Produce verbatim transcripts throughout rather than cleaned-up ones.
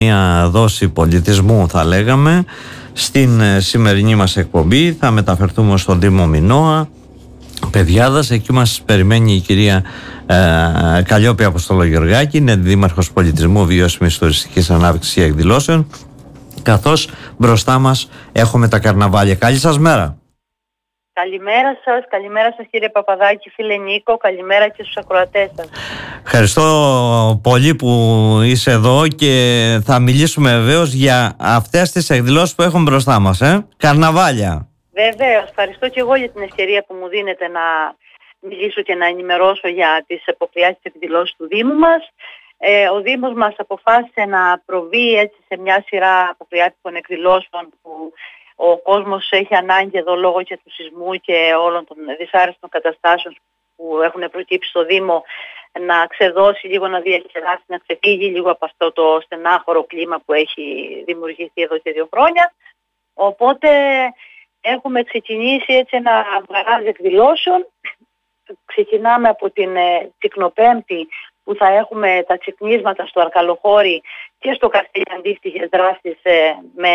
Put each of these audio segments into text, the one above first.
μια δόση πολιτισμού, θα λέγαμε, στην σημερινή μας εκπομπή. Θα μεταφερθούμε στον Δήμο Μινώα Παιδιάδας. Εκεί μας περιμένει η κυρία ε, Καλλιόπη Αποστολογεωργάκη, είναι δήμαρχος πολιτισμού, βιώσιμης τουριστικής ανάπτυξης και εκδηλώσεων, καθώς μπροστά μας έχουμε τα καρναβάλια. Καλή σας μέρα. Καλημέρα σας, καλημέρα σας κύριε Παπαδάκη, φίλε Νίκο, καλημέρα και στους ακροατές σας. Ευχαριστώ πολύ που είσαι εδώ και θα μιλήσουμε βεβαίως για αυτές τις εκδηλώσεις που έχουμε μπροστά μας, ε? Καρναβάλια. Βεβαίως, ευχαριστώ και εγώ για την ευκαιρία που μου δίνετε να μιλήσω και να ενημερώσω για τις αποκριάσεις της εκδηλώσεις του Δήμου μας. Ε, ο Δήμος μας αποφάσισε να προβεί έτσι σε μια σειρά αποκριάτικων εκδηλώσεων που ο κόσμος έχει ανάγκη εδώ λόγω και του σεισμού και όλων των δυσάρεστων καταστάσεων που έχουν προκύψει στο Δήμο, να ξεδώσει λίγο, να διαχειράσει, να ξεφύγει λίγο από αυτό το στενάχωρο κλίμα που έχει δημιουργηθεί εδώ και δύο χρόνια. Οπότε έχουμε ξεκινήσει έτσι ένα μαγάζι εκδηλώσεων. Ξεκινάμε από την ε, Τσικνοπέμπτη, που θα έχουμε τα τσικνίσματα στο Αρκαλοχώρι και στο Καστέλι αντίστοιχες δράσεις ε, με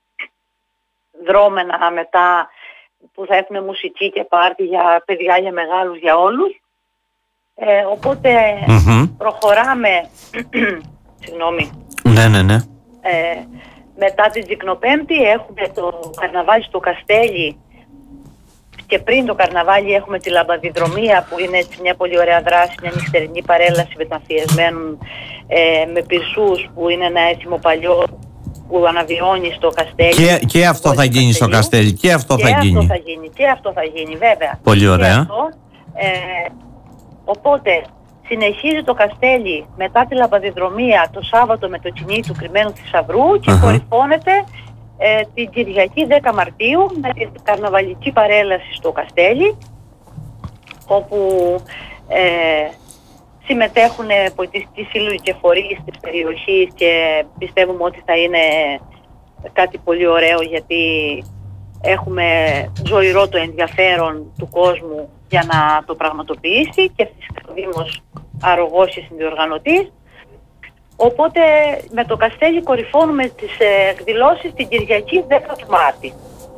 δρόμενα, μετά που θα έχουν μουσική και πάρτι για παιδιά, για μεγάλους, για όλους. Ε, οπότε mm-hmm. προχωράμε συγγνώμη ναι ναι ναι ε, μετά την Τσικνοπέμπτη έχουμε το καρναβάλι στο Καστέλι και πριν το καρναβάλι έχουμε τη λαμπαδιδρομία, που είναι έτσι μια πολύ ωραία δράση, μια νυχτερινή παρέλαση μεταφιεσμένων ε, με πυρσούς, που είναι ένα έθιμο παλιό που αναβιώνει στο Καστέλι. Και, και αυτό θα γίνει στο Καστέλι. Και αυτό και θα αυτό γίνει. θα γίνει. Και αυτό θα γίνει, βέβαια. Πολύ ωραία. Αυτό, ε, οπότε συνεχίζει το Καστέλι μετά τη λαμπαδιδρομία το Σάββατο με το κυνήγι του κρυμμένου θησαυρού και uh-huh. κορυφώνεται ε, την Κυριακή δέκα Μαρτίου με την καρναβαλική παρέλαση στο Καστέλι, όπου ε, συμμετέχουν πολιτιστικοί σύλλογοι και φορείς της περιοχής και πιστεύουμε ότι θα είναι κάτι πολύ ωραίο, γιατί έχουμε ζωηρό το ενδιαφέρον του κόσμου για να το πραγματοποιήσει και φυσικά ο Δήμος αρρωγός και συνδιοργανωτής. Οπότε με το Καστέλι κορυφώνουμε τις εκδηλώσεις την Κυριακή δέκα του Μάρτη.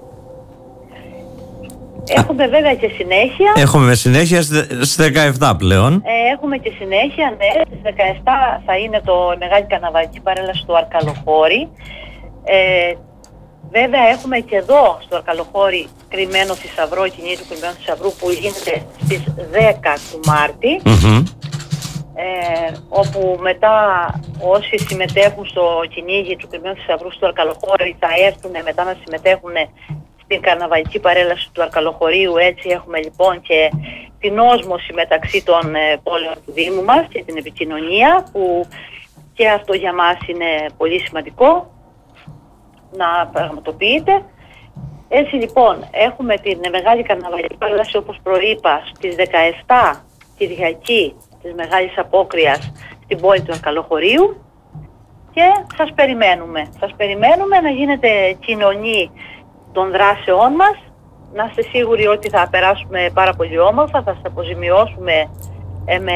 Έχουμε βέβαια και συνέχεια. Έχουμε συνέχεια στις δεκαεπτά πλέον. Ε, έχουμε και συνέχεια, ναι. Στις δεκαεπτά θα είναι το μεγάλη καρναβαλική παρέλαση του Αρκαλοχώρι. Ε, βέβαια έχουμε και εδώ στο Αρκαλοχώρι κρυμμένο θησαυρό, η κυνήγι του κρυμμένου θησαυρού, που γίνεται στις δέκα του Μάρτη. Mm-hmm. Ε, όπου μετά όσοι συμμετέχουν στο κυνήγι του κρυμμένου θησαυρού στο Αρκαλοχώρι θα έρθουν μετά να συμμετέχουν στην καρναβαλική παρέλαση του Αρκαλοχωρίου. Έτσι έχουμε λοιπόν και την όσμωση μεταξύ των ε, πόλεων του Δήμου μας και την επικοινωνία, που και αυτό για μας είναι πολύ σημαντικό να πραγματοποιείται. Έτσι λοιπόν έχουμε την μεγάλη καρναβαλική παρέλαση, όπως προείπα, στις δεκαεπτά Κυριακή της Μεγάλης Απόκριας στην πόλη του Αρκαλοχωρίου, και σας περιμένουμε. Σας περιμένουμε να γίνετε κοινωνοί των δράσεών μας, να είστε σίγουροι ότι θα περάσουμε πάρα πολύ όμορφα, θα σας αποζημιώσουμε ε, με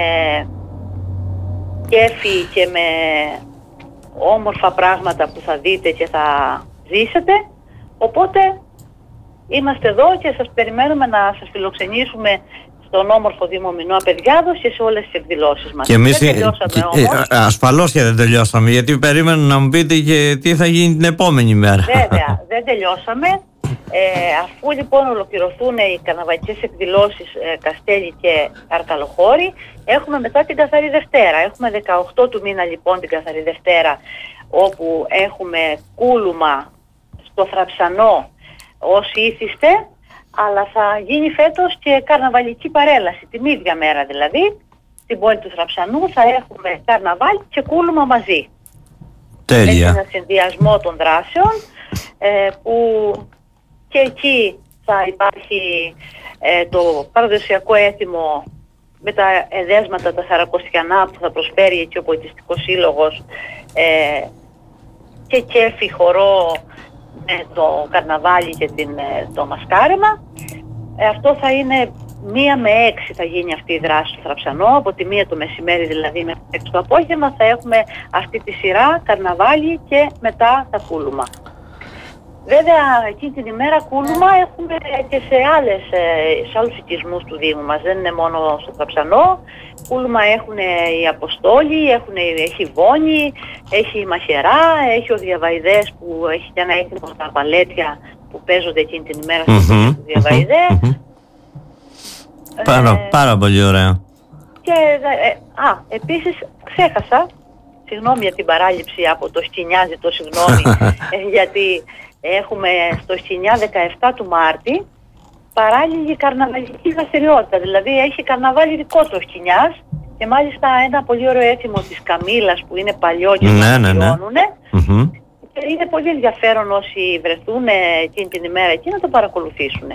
κέφι και με όμορφα πράγματα που θα δείτε και θα ζήσετε. Οπότε είμαστε εδώ και σας περιμένουμε να σας φιλοξενήσουμε στον όμορφο Δήμο Μινώα Παιδιάδος και σε όλες τις εκδηλώσεις μας. Και εμείς δεν τελειώσαμε και, όμως. Ε, ασφαλώς και δεν τελειώσαμε, γιατί περίμενα να μου πείτε και τι θα γίνει την επόμενη μέρα. Βέβαια, δεν τελειώσαμε. Ε, αφού λοιπόν ολοκληρωθούν οι καρναβαλικές εκδηλώσεις ε, Καστέλι και Αρκαλοχώρι, έχουμε μετά την Καθαρή Δευτέρα. Έχουμε δεκαοκτώ του μήνα λοιπόν την Καθαρή Δευτέρα, όπου έχουμε κούλουμα στο Θραψανό όσοι ήθιστε, αλλά θα γίνει φέτος και καρναβαλική παρέλαση, την ίδια μέρα δηλαδή, στην πόλη του Θραψανού θα έχουμε καρναβάλι και κούλουμα μαζί. Τέλεια. Έχει ένα συνδυασμό των δράσεων ε, που και εκεί θα υπάρχει ε, το παραδοσιακό έθιμο με τα εδέσματα, τα σαρακοστιανά που θα προσφέρει εκεί ο πολιτιστικός σύλλογος, ε, και κέφι χορό με το καρναβάλι και την, το μασκάρεμα. Ε, αυτό θα είναι μία με έξι θα γίνει αυτή η δράση στο Θραψανό, από τη μία το μεσημέρι δηλαδή μέχρι έξι το απόγευμα θα έχουμε αυτή τη σειρά, καρναβάλι και μετά τα κούλουμα. Βέβαια εκείνη την ημέρα κούλουμα έχουμε και σε, άλλες, σε άλλους οικισμούς του Δήμου μας, δεν είναι μόνο στο Θραψανό. Κούλουμα έχουν οι Αποστόλοι, έχουν, έχει η Βόνη, έχει η Μαχαιρά, έχει ο Διαβαϊδές που έχει και ένα έτοιμο τα παλέτια που παίζονται εκείνη την ημέρα στο mm-hmm, του Διαβαϊδέ. Mm-hmm. Ε, πάρα, πάρα πολύ ωραία. Και, ε, α, επίσης ξέχασα, συγγνώμη για την παράληψη από το Σκηνιάζι, το συγγνώμη, ε, γιατί έχουμε στο Σκηνιά δεκαεφτά του Μάρτη παράλληλη καρναβαλική δραστηριότητα, δηλαδή έχει καρναβάλι δικό του Σκηνιάς και μάλιστα ένα πολύ ωραίο έθιμο της Καμήλας που είναι παλιό και ναι, το ναι, ναι. mm-hmm. Και είναι πολύ ενδιαφέρον όσοι βρεθούν εκείνη την ημέρα εκεί να το παρακολουθήσουν.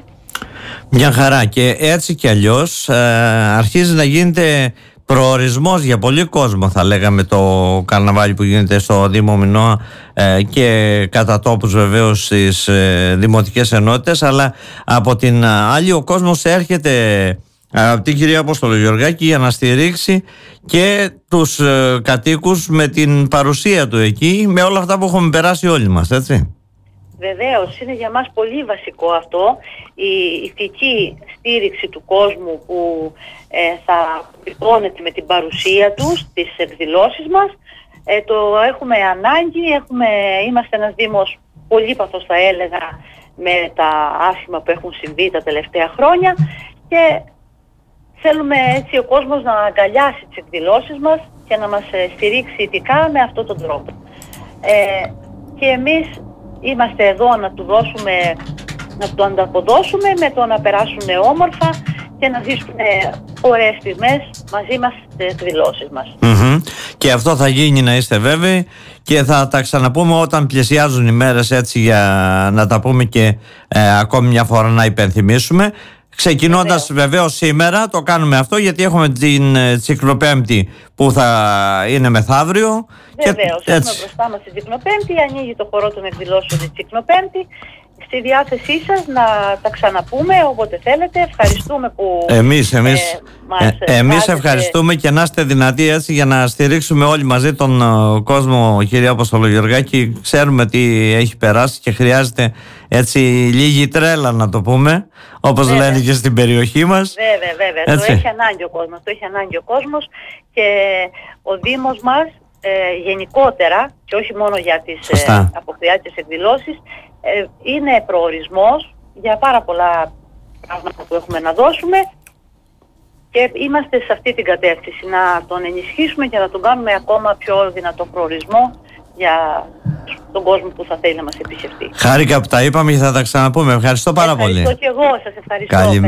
Μια χαρά, και έτσι κι αλλιώς ε, αρχίζει να γίνεται προορισμός για πολύ κόσμο, θα λέγαμε, το καρναβάλι που γίνεται στο Δήμο Μινώα ε, και κατά τόπους βεβαίως στις ε, δημοτικές ενότητες, αλλά από την άλλη ο κόσμος έρχεται από την κυρία Αποστολογεωργάκη για να στηρίξει και τους ε, κατοίκους με την παρουσία του εκεί, με όλα αυτά που έχουμε περάσει όλοι μας, έτσι. Βεβαίως, είναι για μας πολύ βασικό αυτό, η ηθική στήριξη του κόσμου που ε, θα πληρώνεται με την παρουσία τους στις εκδηλώσεις μας. Ε, το έχουμε ανάγκη, έχουμε, είμαστε ένας Δήμος πολύπαθος θα έλεγα με τα άσχημα που έχουν συμβεί τα τελευταία χρόνια και θέλουμε έτσι ο κόσμος να αγκαλιάσει τις εκδηλώσεις μας και να μας στηρίξει ηθικά με αυτόν τον τρόπο. Ε, και εμείς είμαστε εδώ να του δώσουμε, να του ανταποδώσουμε με το να περάσουν όμορφα και να ζήσουν ωραίες στιγμές μαζί μας στις εκδηλώσεις μας. Mm-hmm. Και αυτό θα γίνει, να είστε βέβαιοι, και θα τα ξαναπούμε όταν πλησιάζουν οι μέρες, έτσι, για να τα πούμε και ε, ακόμη μια φορά να υπενθυμίσουμε. Ξεκινώντας βεβαίως σήμερα το κάνουμε αυτό, γιατί έχουμε την Τσικνοπέμπτη που θα είναι μεθαύριο. Βεβαίως, έχουμε μπροστά μας την Τσικνοπέμπτη, ανοίγει το χορό των εκδηλώσεων η Τσικνοπέμπτη. Στη διάθεσή σας να τα ξαναπούμε όποτε θέλετε. Ευχαριστούμε που εμείς, εμείς, ε, μας ε, εμείς ευχαριστούμε και να είστε δυνατοί, έτσι, για να στηρίξουμε όλοι μαζί τον uh, κόσμο, κυρία Αποστολογεωργάκη. Ξέρουμε τι έχει περάσει και χρειάζεται έτσι λίγη τρέλα, να το πούμε, όπως βέβαια λένε και στην περιοχή μας. Βέβαια, βέβαια. Έτσι. Το έχει ανάγκη ο κόσμος, το έχει ανάγκη ο κόσμος και ο Δήμος μας ε, γενικότερα και όχι μόνο για τις ε, αποκριάτικες εκδηλώσεις, Ε, είναι προορισμός για πάρα πολλά πράγματα που έχουμε να δώσουμε και είμαστε σε αυτή την κατεύθυνση να τον ενισχύσουμε και να τον κάνουμε ακόμα πιο δυνατό προορισμό για τον κόσμο που θα θέλει να μας επισκεφτεί. Χάρηκα που τα είπαμε και θα τα ξαναπούμε. Ευχαριστώ πάρα ευχαριστώ πολύ. Ευχαριστώ και εγώ, σας ευχαριστώ. Καλή